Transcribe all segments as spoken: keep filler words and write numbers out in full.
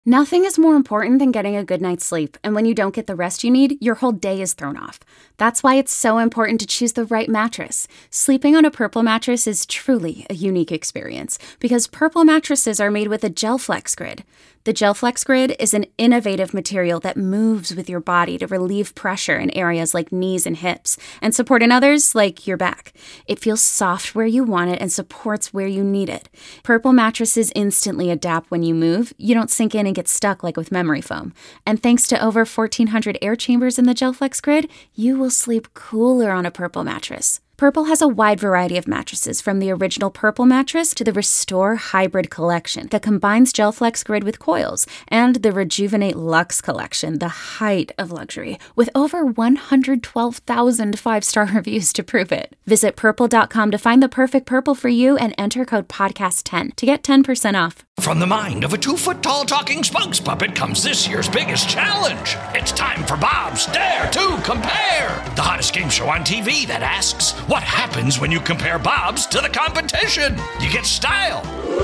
Nothing is more important than getting a good night's sleep, and when you don't get the rest you need, your whole day is thrown off. That's why it's so important to choose the right mattress. Sleeping on a Purple mattress is truly a unique experience, because Purple mattresses are made with a GelFlex Grid. The GelFlex Grid is an innovative material that moves with your body to relieve pressure in areas like knees and hips, and support in others like your back. It feels soft where you want it and supports where you need it. Purple mattresses instantly adapt when you move. You don't sink in and get stuck like with memory foam. And thanks to over fourteen hundred air chambers in the GelFlex Grid, you will sleep cooler on a Purple mattress. Purple has a wide variety of mattresses, from the original Purple mattress to the Restore Hybrid collection that combines GelFlex Grid with coils, and the Rejuvenate Luxe collection, the height of luxury, with over one hundred twelve thousand five-star reviews to prove it. Visit purple dot com to find the perfect Purple for you and enter code podcast ten to get ten percent off. From the mind of a two-foot-tall talking spokes puppet comes this year's biggest challenge. It's time for Bob's Dare to Compare, the hottest game show on T V that asks, what happens when you compare Bob's to the competition? You get style.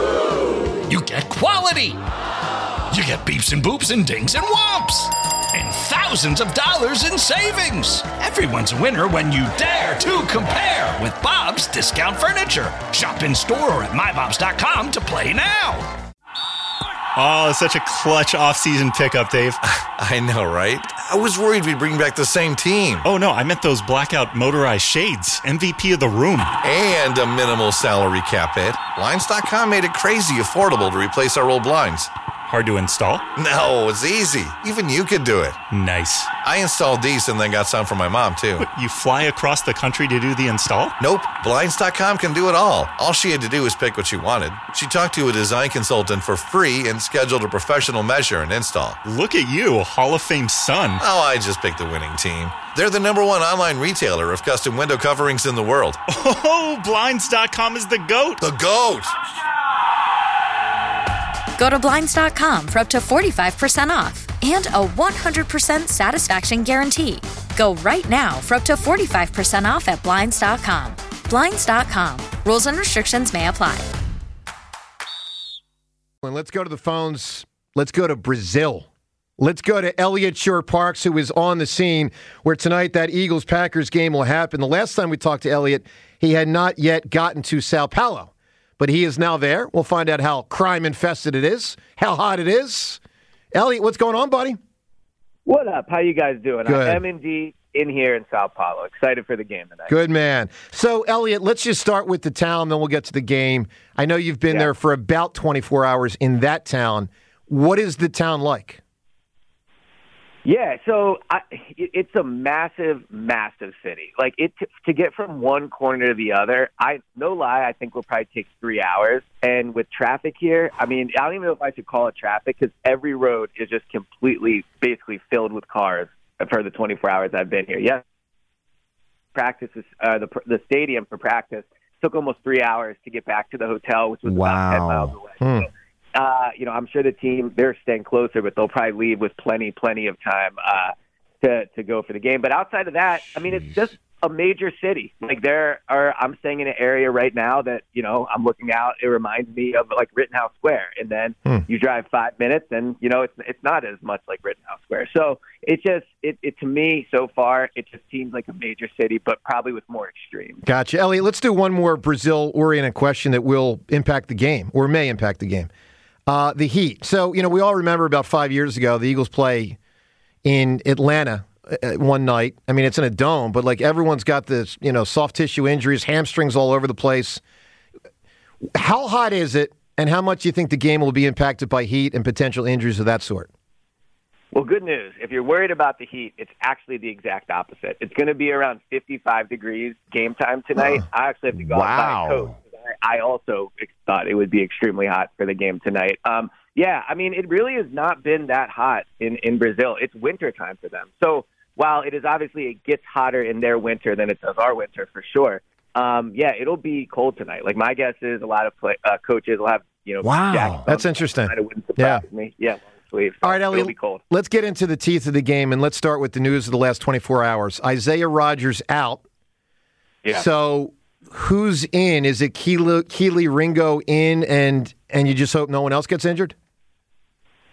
You get quality. You get beeps and boops and dings and whomps. And thousands of dollars in savings. Everyone's a winner when you dare to compare with Bob's Discount Furniture. Shop in store or at my bobs dot com to play now. Oh, such a clutch off-season pickup, Dave. I know, right? I was worried we'd bring back the same team. Oh, no, I meant those blackout motorized shades. M V P of the room. And a minimal salary cap hit. Blinds dot com made it crazy affordable to replace our old blinds. Hard to install? No, it's easy. Even you could do it. Nice. I installed these and then got some for my mom, too. What, you fly across the country to do the install? Nope. Blinds dot com can do it all. All she had to do was pick what she wanted. She talked to a design consultant for free and scheduled a professional measure and install. Look at you, Hall of Fame son. Oh, I just picked the winning team. They're the number one online retailer of custom window coverings in the world. Oh, Blinds dot com is the GOAT. The GOAT! Go to Blinds dot com for up to forty-five percent off and a one hundred percent satisfaction guarantee. Go right now for up to forty-five percent off at Blinds dot com. Blinds dot com. Rules and restrictions may apply. And let's go to the phones. Let's go to Brazil. Let's go to Elliott Shore-Parks, who is on the scene where tonight that Eagles-Packers game will happen. The last time we talked to Elliott, he had not yet gotten to Sao Paulo. But he is now there. We'll find out how crime-infested it is, how hot it is. Elliot, what's going on, buddy? What up? How you guys doing? Good. I'm M D in here in Sao Paulo. Excited for the game tonight. Good, man. So, Elliot, let's just start with the town, then we'll get to the game. I know you've been Yeah. there for about twenty-four hours in that town. What is the town like? Yeah, so I, it's a massive, massive city. Like it to get from one corner to the other. I no lie, I think will probably take three hours. And with traffic here, I mean, I don't even know if I should call it traffic because every road is just completely, basically filled with cars for the twenty-four hours I've been here. Yes, practice is, uh, the the stadium for practice took almost three hours to get back to the hotel, which was Wow. about ten miles away. Hmm. So, Uh, you know, I'm sure the team, they're staying closer, but they'll probably leave with plenty, plenty of time uh, to to go for the game. But outside of that, I mean, it's just a major city. Like there are, I'm staying in an area right now that, you know, I'm looking out. It reminds me of like Rittenhouse Square. And then Hmm. you drive five minutes and, you know, it's it's not as much like Rittenhouse Square. So it just, it, it to me so far, it just seems like a major city, but probably with more extremes. Gotcha. Elliot, let's do one more Brazil-oriented question that will impact the game or may impact the game. Uh, the Heat. So, you know, we all remember about five years ago, the Eagles play in Atlanta uh, one night. I mean, it's in a dome, but like everyone's got this, you know, soft tissue injuries, hamstrings all over the place. How hot is it, and how much do you think the game will be impacted by heat and potential injuries of that sort? Well, good news. If you're worried about the heat, it's actually the exact opposite. It's going to be around fifty-five degrees game time tonight. Uh, I actually have to go wow. outside coach. I also thought it would be extremely hot for the game tonight. Um, yeah, I mean, it really has not been that hot in, in Brazil. It's winter time for them. So while it is obviously it gets hotter in their winter than it does our winter for sure, um, yeah, it'll be cold tonight. Like my guess is a lot of play, uh, coaches will have, you know, wow, jackets that's on. interesting. Kind of wouldn't surprise Yeah. me. Yeah. So all right, Elliot, it'll be cold. Let's get into the teeth of the game, and let's start with the news of the last twenty-four hours. Isaiah Rodgers out. Yeah. So who's in? Is it Keely, Keely Ringo in, and and you just hope no one else gets injured?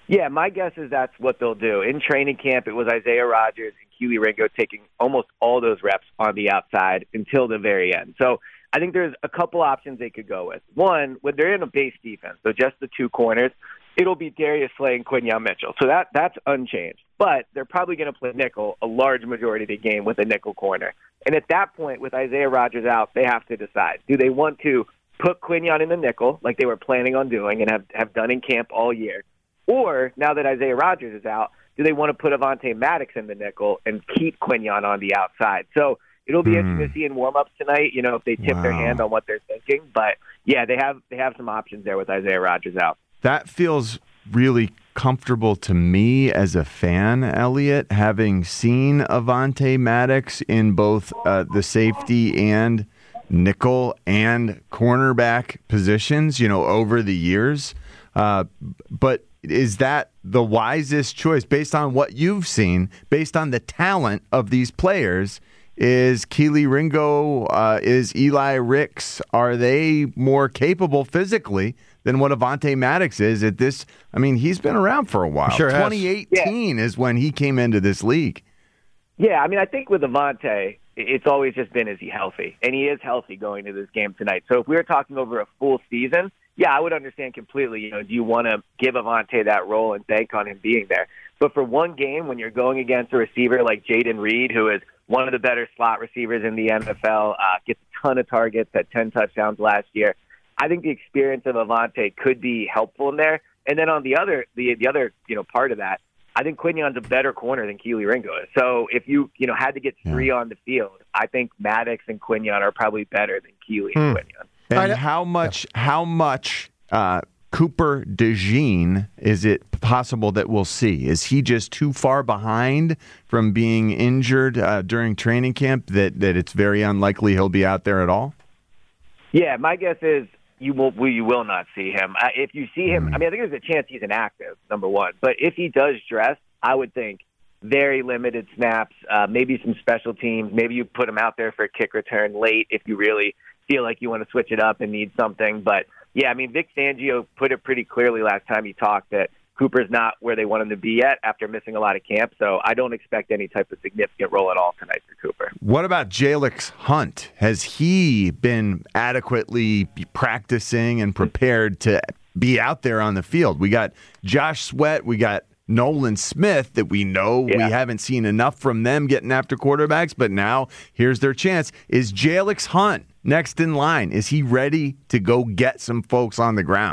Yeah, my guess is that's what they'll do. In training camp, it was Isaiah Rodgers and Kelee Ringo taking almost all those reps on the outside until the very end. So I think there's a couple options they could go with. One, when they're in a base defense, so just the two corners, it'll be Darius Slay and Quinyon Mitchell. So that that's unchanged. But they're probably going to play nickel a large majority of the game with a nickel corner. And at that point, with Isaiah Rodgers out, they have to decide. Do they want to put Quinyon in the nickel like they were planning on doing and have, have done in camp all year? Or, now that Isaiah Rodgers is out, do they want to put Avonte Maddox in the nickel and keep Quinyon on the outside? So it'll be mm. interesting to see in warm-ups tonight, you know, if they tip wow. their hand on what they're thinking. But, yeah, they have they have some options there with Isaiah Rodgers out. That feels really comfortable to me as a fan, Elliot, having seen Avonte Maddox in both uh, the safety and nickel and cornerback positions, you know, over the years. Uh, but is that the wisest choice based on what you've seen, based on the talent of these players? Is Kelee Ringo, uh, is Eli Ricks, are they more capable physically than what Avonte Maddox is at this? I mean, he's been around for a while. Sure twenty eighteen yeah. is when he came into this league. Yeah, I mean, I think with Avonte, it's always just been, is he healthy? And he is healthy going into this game tonight. So if we were talking over a full season, yeah, I would understand completely. You know, do you want to give Avonte that role and bank on him being there? But for one game, when you're going against a receiver like Jaden Reed, who is one of the better slot receivers in the N F L, uh, gets a ton of targets, had ten touchdowns last year, I think the experience of Avonte could be helpful in there. And then on the other, the the other, you know, part of that, I think Quinyon's a better corner than Kelee Ringo is. So if you, you know, had to get three yeah. on the field, I think Maddox and Quinyon are probably better than Kelee and hmm. Quinyon. And how much, yeah. how much uh, Cooper DeJean is it possible that we'll see? Is he just too far behind from being injured uh, during training camp that, that it's very unlikely he'll be out there at all? Yeah, my guess is you will you will not see him. Uh, if you see him, I mean, I think there's a chance he's inactive, number one. But if he does dress, I would think very limited snaps, uh, maybe some special teams. Maybe you put him out there for a kick return late if you really feel like you want to switch it up and need something. But, yeah, I mean, Vic Fangio put it pretty clearly last time he talked that Cooper's not where they want him to be yet after missing a lot of camp. So I don't expect any type of significant role at all tonight for Cooper. What about Jalix Hunt? Has he been adequately practicing and prepared to be out there on the field? We got Josh Sweat. We got Nolan Smith that we know yeah. we haven't seen enough from them getting after quarterbacks, but now here's their chance. Is Jalix Hunt next in line? Is he ready to go get some folks on the ground?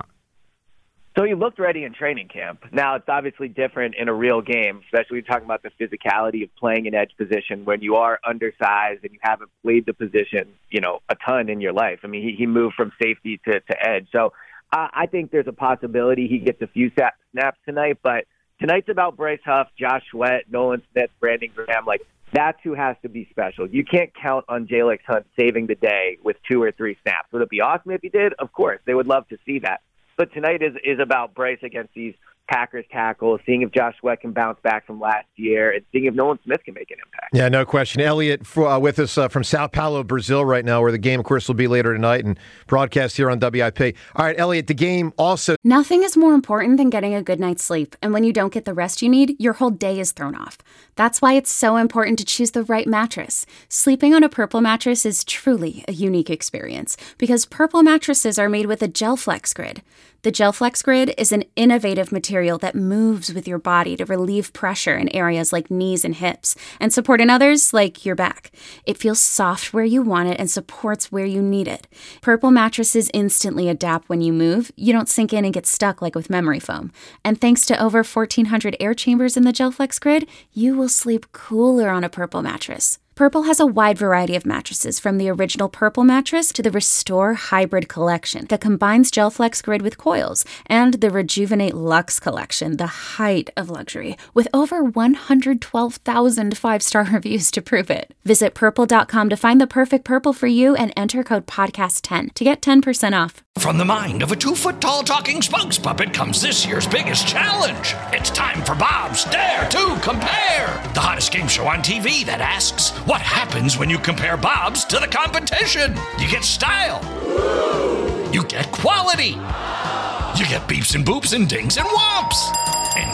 So he looked ready in training camp. Now, it's obviously different in a real game, especially when you're talking about the physicality of playing an edge position when you are undersized and you haven't played the position, you know, a ton in your life. I mean, he, he moved from safety to, to edge. So uh, I think there's a possibility he gets a few snaps tonight, but tonight's about Bryce Huff, Josh Sweat, Nolan Smith, Brandon Graham. Like, that's who has to be special. You can't count on Jalix Hunt saving the day with two or three snaps. Would it be awesome if he did? Of course. They would love to see that. But tonight is, is about Bryce against these Packers tackles, seeing if Josh Sweat can bounce back from last year, and seeing if Nolan Smith can make an impact. Yeah, no question. Elliot for, uh, with us uh, from Sao Paulo, Brazil right now, where the game, of course, will be later tonight and broadcast here on W I P. All right, Elliot, the game also... Nothing is more important than getting a good night's sleep, and when you don't get the rest you need, your whole day is thrown off. That's why it's so important to choose the right mattress. Sleeping on a Purple mattress is truly a unique experience, because Purple mattresses are made with a GelFlex Grid. The GelFlex Grid is an innovative material that moves with your body to relieve pressure in areas like knees and hips and support in others like your back. It feels soft where you want it and supports where you need it. Purple mattresses instantly adapt when you move. You don't sink in and get stuck like with memory foam. And thanks to over fourteen hundred air chambers in the GelFlex Grid, you will sleep cooler on a Purple mattress. Purple has a wide variety of mattresses, from the original Purple mattress to the Restore Hybrid collection that combines GelFlex Grid with coils, and the Rejuvenate Luxe collection, the height of luxury, with over one hundred twelve thousand five-star reviews to prove it. Visit purple dot com to find the perfect Purple for you and enter code podcast ten to get ten percent off. From the mind of a two-foot-tall talking spokes puppet comes this year's biggest challenge. It's time for Bob's Dare to Compare, the hottest game show on T V that asks, what happens when you compare Bob's to the competition? You get style. You get quality. You get beeps and boops and dings and whomps. And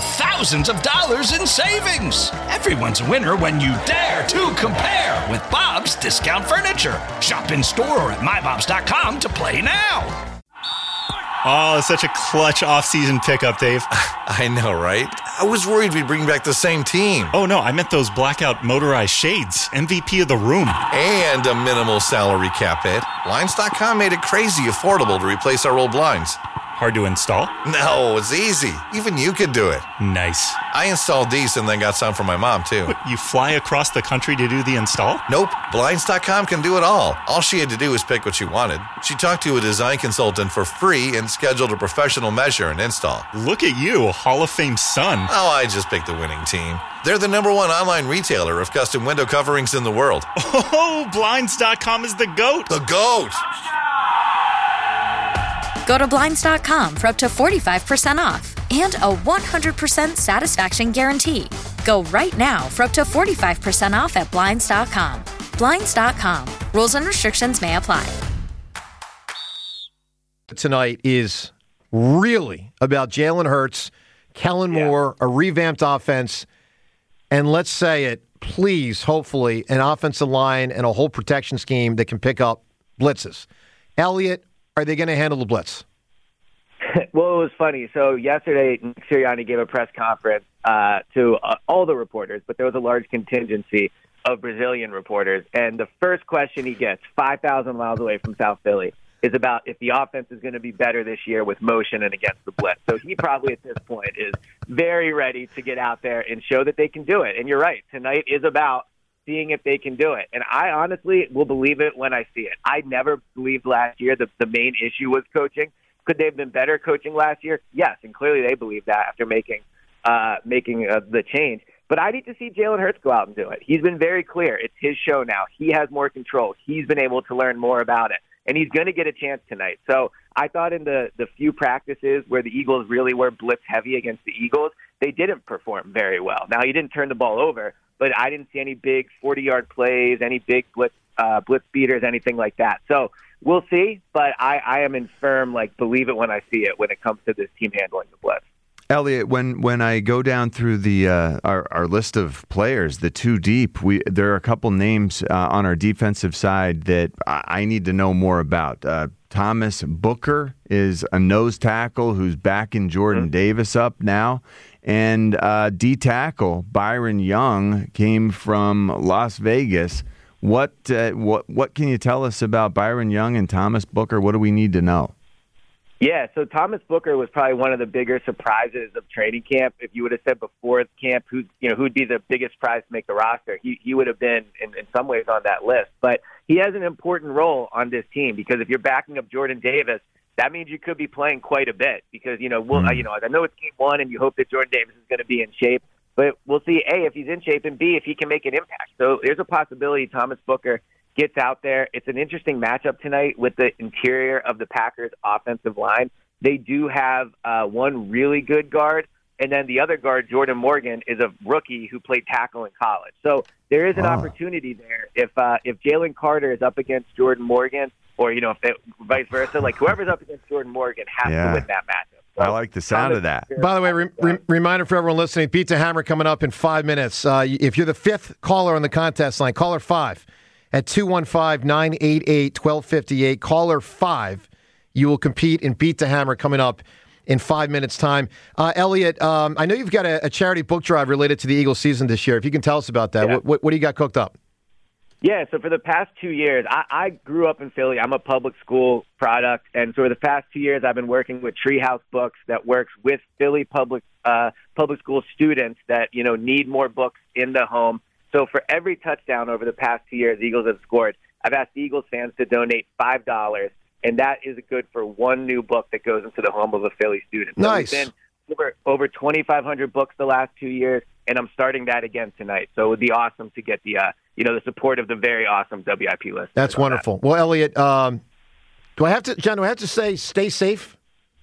thousands of dollars in savings. Everyone's a winner when you dare to compare with Bob's Discount Furniture. Shop in store or at my bobs dot com to play now. Oh, such a clutch off-season pickup, Dave. I know, right? I was worried we'd bring back the same team. Oh, no, I meant those blackout motorized shades. M V P of the room. And a minimal salary cap hit. Blinds dot com made it crazy affordable to replace our old blinds. Hard to install? No, it's easy. Even you could do it. Nice. I installed these and then got some for my mom, too. What, you fly across the country to do the install? Nope. Blinds dot com can do it all. All she had to do was pick what she wanted. She talked to a design consultant for free and scheduled a professional measure and install. Look at you, Hall of Fame son. Oh, I just picked the winning team. They're the number one online retailer of custom window coverings in the world. Oh, Blinds dot com is the GOAT. The GOAT! Go to Blinds dot com for up to forty-five percent off and a one hundred percent satisfaction guarantee. Go right now for up to forty-five percent off at Blinds dot com. Blinds dot com. Rules and restrictions may apply. Tonight is really about Jalen Hurts, Kellen Yeah. Moore, a revamped offense, and let's say it, please, hopefully, an offensive line and a whole protection scheme that can pick up blitzes. Elliot, are they going to handle the blitz? Well, it was funny. So yesterday, Nick Sirianni gave a press conference uh, to uh, all the reporters, but there was a large contingency of Brazilian reporters. And the first question he gets, five thousand miles away from South Philly, is about if the offense is going to be better this year with motion and against the blitz. So he probably at this point is very ready to get out there and show that they can do it. And you're right. Tonight is about seeing if they can do it. And I honestly will believe it when I see it. I never believed last year that the main issue was coaching. Could they have been better coaching last year? Yes, and clearly they believe that after making uh, making uh, the change. But I need to see Jalen Hurts go out and do it. He's been very clear. It's his show now. He has more control. He's been able to learn more about it. And he's going to get a chance tonight. So I thought in the, the few practices where the Eagles really were blitz heavy against the Eagles, they didn't perform very well. Now, he didn't turn the ball over, but I didn't see any big forty-yard plays, any big blitz uh, blitz beaters, anything like that. So we'll see, but I, I am in firm, like, believe it when I see it when it comes to this team handling the blitz. Elliot, when, when I go down through the uh, our, our list of players, the two deep, we there are a couple names uh, on our defensive side that I, I need to know more about. Uh, Thomas Booker is a nose tackle who's backing Jordan mm-hmm. Davis up now. And uh, D-tackle Byron Young came from Las Vegas. What uh, what what can you tell us about Byron Young and Thomas Booker? What do we need to know? Yeah, so Thomas Booker was probably one of the bigger surprises of training camp. If you would have said before camp who you know who'd be the biggest prize to make the roster, he he would have been in, in some ways on that list. But he has an important role on this team because if you're backing up Jordan Davis, that means you could be playing quite a bit because you know we'll, mm. uh, you know I know it's game one and you hope that Jordan Davis is going to be in shape, but we'll see A, if he's in shape, and B, if he can make an impact. So there's a possibility Thomas Booker gets out there. It's an interesting matchup tonight with the interior of the Packers' offensive line. They do have uh, one really good guard, and then the other guard, Jordan Morgan, is a rookie who played tackle in college. So there is an oh. opportunity there. If uh, if Jalen Carter is up against Jordan Morgan, or you know, if it, vice versa, like whoever's up against Jordan Morgan has yeah. to win that matchup. So, I like the sound of that. By the way, re- re- reminder for everyone listening, Pizza Hammer coming up in five minutes. Uh, if you're the fifth caller on the contest line, caller five at two one five, nine eight eight, one two five eight. Caller five, you will compete in Beat the Hammer coming up in five minutes' time. Uh, Elliot, um, I know you've got a, a charity book drive related to the Eagles season this year. If you can tell us about that, yeah. what, what, what do you got cooked up? Yeah, so for the past two years, I, I grew up in Philly. I'm a public school product, and so for the past two years, I've been working with Treehouse Books that works with Philly public uh, public school students that you know need more books in the home. So for every touchdown over the past two years, Eagles have scored, I've asked Eagles fans to donate five dollars, and that is good for one new book that goes into the home of a Philly student. So nice. We've been over, over twenty-five hundred books the last two years, and I'm starting that again tonight. So it would be awesome to get the uh, you know the support of the very awesome W I P list. That's wonderful. That. Well, Elliot, um, do I have to, John? Do I have to say stay safe?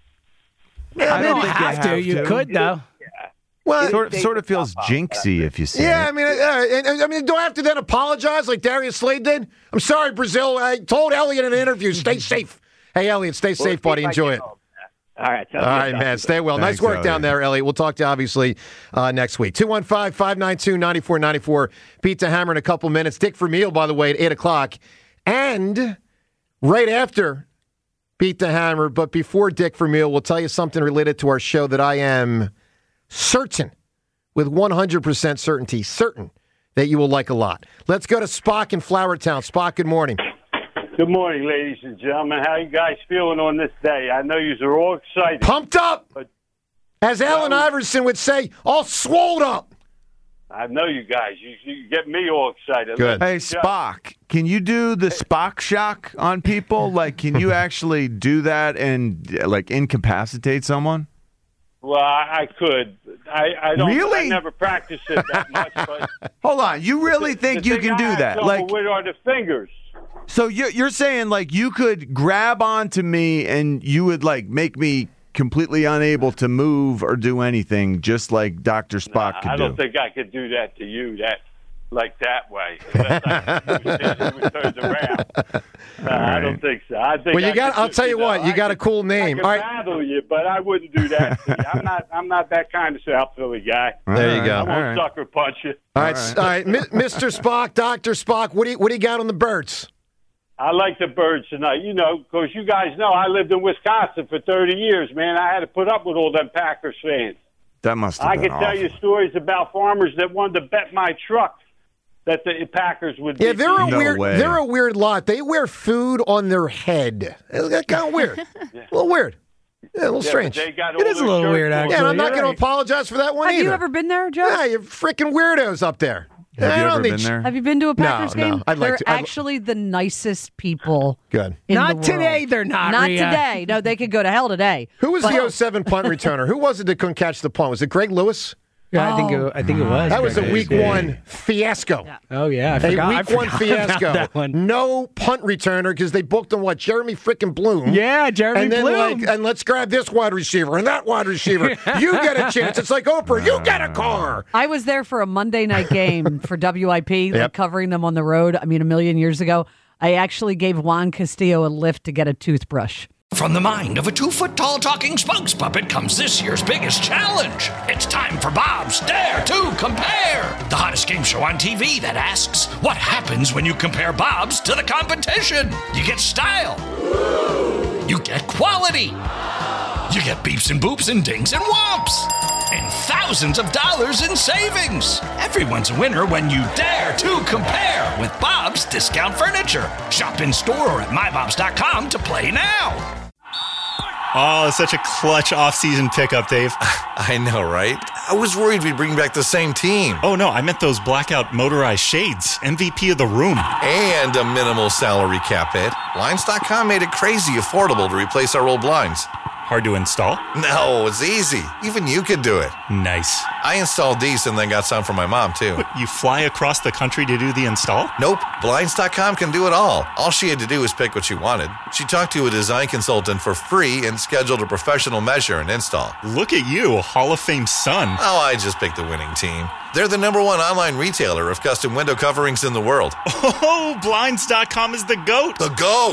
Yeah, I don't think you have to. You to. could though. Yeah. Well, it sort, sort of feels jinxy if you say yeah, it. I mean, uh, I mean, do I have to then apologize like Darius Slade did? I'm sorry, Brazil. I told Elliot in an interview, stay safe. Hey, Elliot, stay well, safe, buddy. Enjoy it. Home. All right. All right, man. Stay well. Thanks, nice work Elliot. Down there, Elliot. We'll talk to you, obviously, uh, next week. two one five, five nine two, nine four nine four. Pete the Hammer in a couple minutes. Dick Vermeil, by the way, at eight o'clock. And right after Pete the Hammer, but before Dick Vermeil, we'll tell you something related to our show that I am certain, with one hundred percent certainty, certain that you will like a lot. Let's go to Spock in Flowertown. Spock, good morning. Good morning, ladies and gentlemen. How you guys feeling on this day? I know you are all excited. Pumped up! But, As Allen well, Iverson would say, all swolled up. I know you guys. You, you get me all excited. Good. Hey, Spock, can you do the Spock shock on people? Like, can you actually do that and, like, incapacitate someone? Well, I, I could. I, I don't. Really? I never practiced it that much. But hold on. You really the, think the you thing can I do have that? Like, with are the fingers. So you're, you're saying, like, you could grab onto me and you would, like, make me completely unable to move or do anything, just like Doctor Spock nah, could do? I don't do. think I could do that to you that like that way. Unless I turns around. Uh, right. I don't think so. I think well, you I got. I'll do, tell you, you know, what. You I got could, a cool name. I could all right. battle you, but I wouldn't do that to you. I'm not. I'm not that kind of South Philly guy. There you go. I won't all right. sucker punch you. All right, all right, all right. Mister Spock, Doctor Spock. What do you What do you got on the birds? I like the birds tonight. You know, because you guys know I lived in Wisconsin for thirty years, man. I had to put up with all them Packers fans. That must have I been could awful. tell you stories about farmers that wanted to bet my truck that the Packers would. Yeah, they're a no weird. Way. They're a weird lot. They wear food on their head. It's kind of weird. yeah. A little weird. Yeah, a little yeah, strange. They got it is a little weird, actually. Yeah, and I'm not You're going right. to apologize for that one Have either. you ever been there, Joe? Yeah, you're freaking weirdos up there. Have I you don't ever think been there? Have you been to a Packers No, game? no. I'd like they're to. I'd- actually the nicest people. Good. In Not the world. today, they're not. Not Rhea. today. No, they could go to hell today. Who was But- the oh seven punt returner? Who was it that couldn't catch the punt? Was it Greg Lewis? Yeah, I think it, I think it was. That was a Greg week Lewis. one fiasco. Yeah. Oh yeah, I A forgot. I week one forgot about fiasco. that one. No punt returner because they booked him, what, Jeremy freaking Bloom. Yeah, Jeremy and then Bloom. Like, and let's grab this wide receiver and that wide receiver. You get a chance. It's like Oprah. You get a car. I was there for a Monday night game for W I P, Yep. like covering them on the road. I mean, a million years ago. I actually gave Juan Castillo a lift to get a toothbrush. From the mind of a two-foot-tall talking spokes puppet comes this year's biggest challenge. It's time for Bob's Dare to Compare, the hottest game show on T V that asks, what happens when you compare Bob's to the competition? You get style. You get quality. You get beeps and boops and dings and whomps. And thousands of dollars in savings. Everyone's a winner when you dare to compare with Bob's Discount Furniture. Shop in store or at my bobs dot com to play now. Oh, such a clutch off-season pickup, Dave. I know, right? I was worried we'd bring back the same team. Oh, no, I meant those blackout motorized shades. M V P of the room. And a minimal salary cap hit. Blinds dot com made it crazy affordable to replace our old blinds. Hard to install? No, it's easy. Even you could do it. Nice. I installed these and then got some for my mom, too. What, you fly across the country to do the install? Nope. Blinds dot com can do it all. All she had to do was pick what she wanted. She talked to a design consultant for free and scheduled a professional measure and install. Look at you, Hall of Fame son. Oh, I just picked the winning team. They're the number one online retailer of custom window coverings in the world. Oh, Blinds dot com is the GOAT. The GOAT!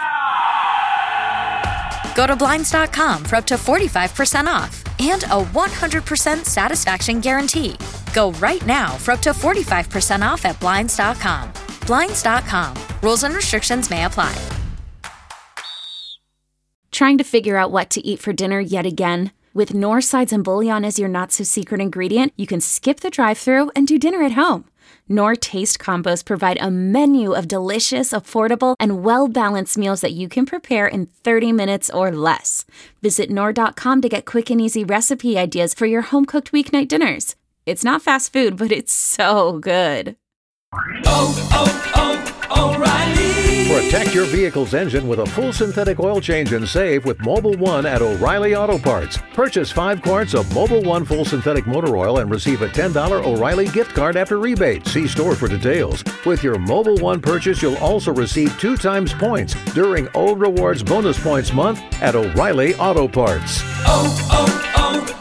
Go to Blinds dot com for up to forty-five percent off and a one hundred percent satisfaction guarantee. Go right now for up to forty-five percent off at Blinds dot com. Blinds dot com. Rules and restrictions may apply. Trying to figure out what to eat for dinner yet again? With Knorr sides and bouillon as your not-so-secret ingredient, you can skip the drive-thru and do dinner at home. Knorr Taste Combos provide a menu of delicious, affordable, and well-balanced meals that you can prepare in thirty minutes or less. Visit Knorr dot com to get quick and easy recipe ideas for your home-cooked weeknight dinners. It's not fast food, but it's so good. Oh, oh, oh, O'Reilly. Protect your vehicle's engine with a full synthetic oil change and save with Mobil one at O'Reilly Auto Parts. Purchase five quarts of Mobil one full synthetic motor oil and receive a ten dollars O'Reilly gift card after rebate. See store for details. With your Mobil one purchase, you'll also receive two times points during O Rewards Bonus Points Month at O'Reilly Auto Parts. Oh,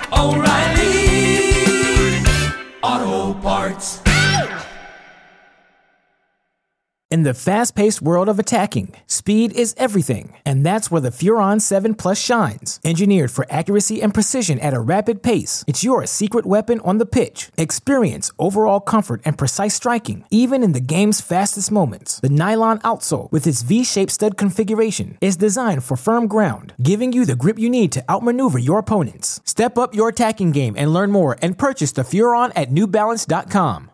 oh, oh, O'Reilly Auto Parts. In the fast-paced world of attacking, speed is everything, and that's where the Furon seven Plus shines. Engineered for accuracy and precision at a rapid pace, it's your secret weapon on the pitch. Experience overall comfort and precise striking, even in the game's fastest moments. The nylon outsole, with its V-shaped stud configuration, is designed for firm ground, giving you the grip you need to outmaneuver your opponents. Step up your attacking game and learn more and purchase the Furon at New Balance dot com.